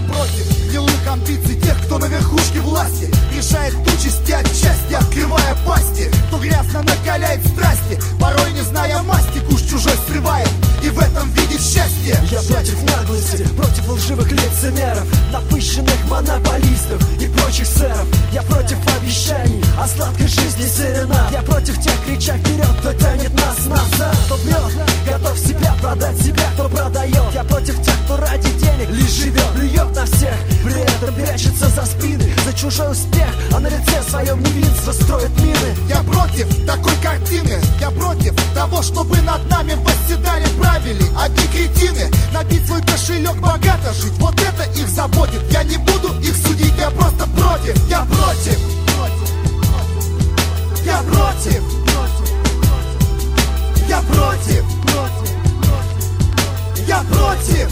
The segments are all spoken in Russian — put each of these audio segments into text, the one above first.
против гнилых амбиций тех, кто на верхушке власти решает тучести отчасти, открывая пасти. Кто грязно накаляет страсти, порой не зная масти, куш чужой срывает и в этом видит счастье. Я против наглости, против лживых лицемеров, напыщенных монополистов и прочих сэров. Я против обещаний о сладкой жизни серенад. Я против тех, крича вперед, кто тянет нас назад. Кто врет, готов себя продать, себя кто продает. Я против тех, кто ради денег лишь живет, плюет на всех, при этом прячется за спины, за чужой успех, а на лице своем невинство строит мины. Я против такой картины, я против того, чтобы над нами восседали, правили одни кретины. Набить свой кошелек, богато жить, вот это их заботит. Я не буду их судить, я просто против. Я против. Я против. Я против. Я против.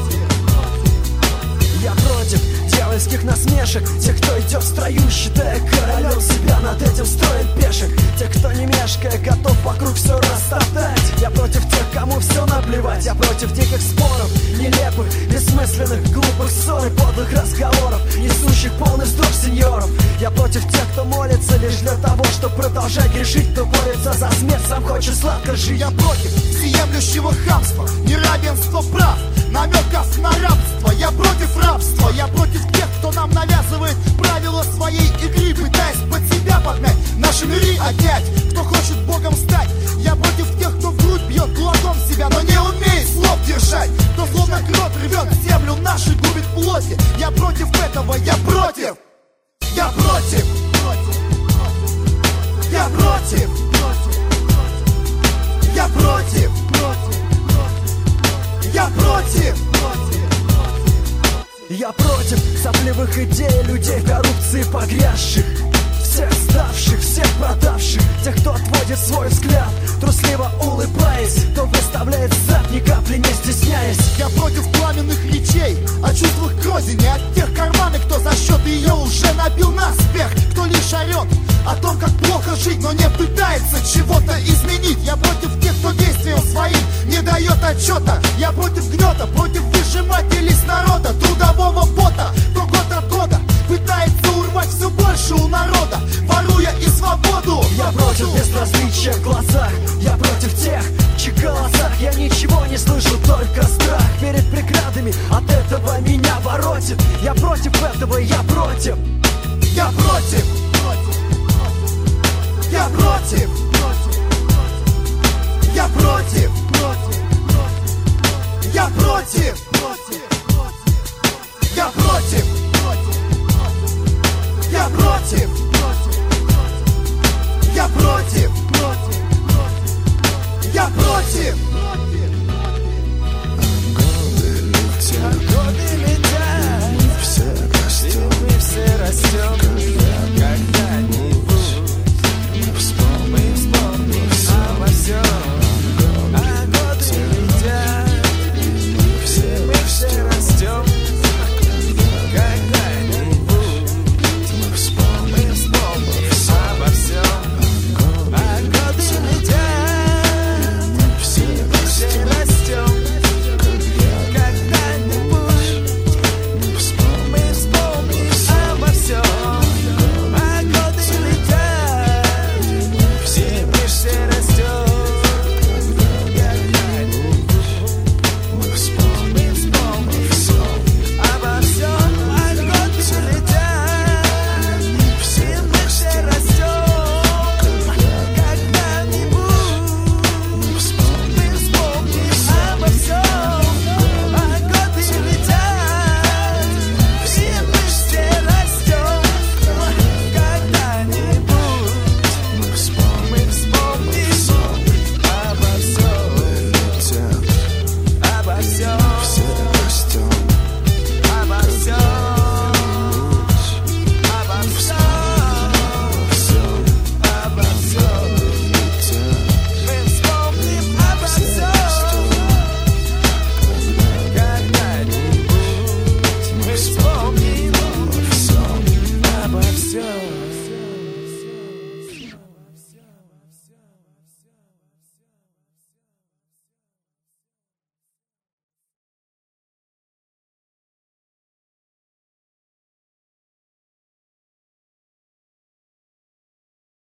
Я против дьявольских насмешек, тех, кто идет в строю, считая королем себя, над этим строит пешек. Тех, кто не мешкая, готов вокруг все растоптать. Я против тех, кому все наплевать. Я против диких споров, нелепых, бессмысленных, глупых ссор и подлых разговоров, несущих полный вздох сеньоров. Я против тех, кто молится лишь для того, чтобы продолжать грешить, кто борется за смерть, сам хочет сладко жить. Я против всеемлющего хамства, неравенства прав, намеков на рабство. Я против рабства, я против тех, кто нам навязывает правила своей игры, пытаясь под себя подмять наши миры опять. Кто хочет Богом стать, я против тех, кто в грудь бьет кулаком себя, но не умеет слов держать. Кто словно крот рвет землю нашу, губит плоти. Я против этого, я против. Я против. Я против. Я против. Я против. Я против сопливых идей, людей в коррупции погрязших, всех ставших, всех продавших, тех, кто отводит свой взгляд, трусливо улыбаясь, кто выставляет зад, ни капли не стесняясь. Я против пламенных речей о чувствах к родине, от тех карманов, кто за счет ее уже набил наспех, кто лишь орет о том, как плохо жить, но не пытается чего-то изменить. Я против тех, кто действием своим не дает отчета. Я против гнета, против выжимателей с народа, трудового бота, кто год от года пытается урвать все больше у народа, воруя и свободу. Я против безразличия в глазах, я против тех, в чьих голосах я ничего не слышу, только страх перед преградами, от этого меня воротит. Я против этого, я против. Я против. Я против. Я против. Я против.